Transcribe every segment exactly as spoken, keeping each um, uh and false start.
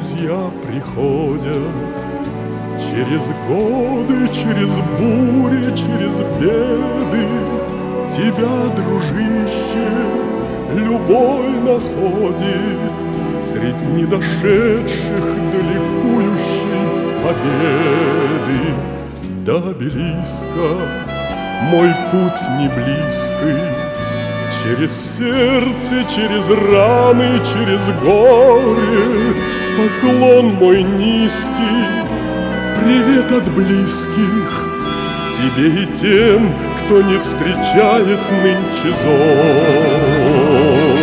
друзья приходят через годы, через бури, через беды. Тебя, дружище, любой находит средь недошедших до ликующей победы. До обелиска мой путь не близкий, через сердце, через раны, через горе. Поклон мой низкий, привет от близких тебе и тем, кто не встречает нынче зори.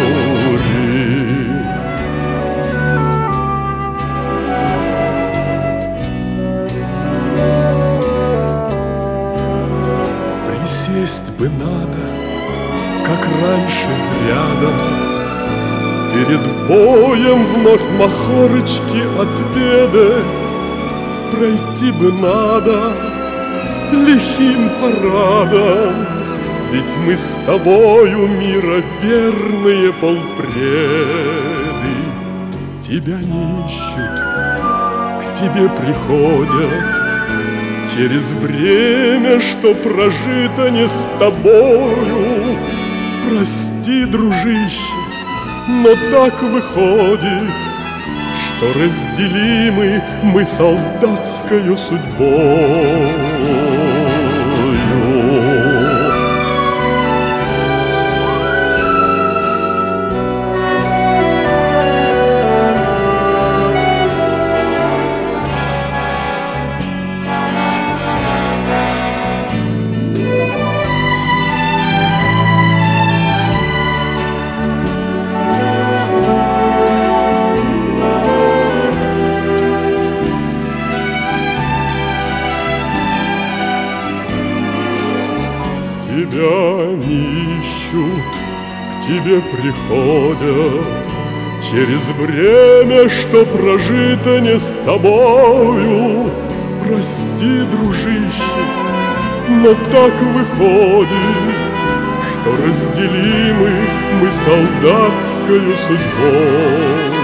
Присесть бы надо, как раньше, рядом, перед боем вновь махорочки отведать. Пройти бы надо лихим парадом, ведь мы с тобою мира верные полпреды. Тебя не ищут, к тебе приходят через время, что прожито не с тобою. Прости, дружище, но так выходит, что разделимы мы солдатскою судьбою. Тебя не ищут, к тебе приходят через время, что прожито не с тобою. Прости, дружище, но так выходит, что разделимы мы солдатскою судьбой.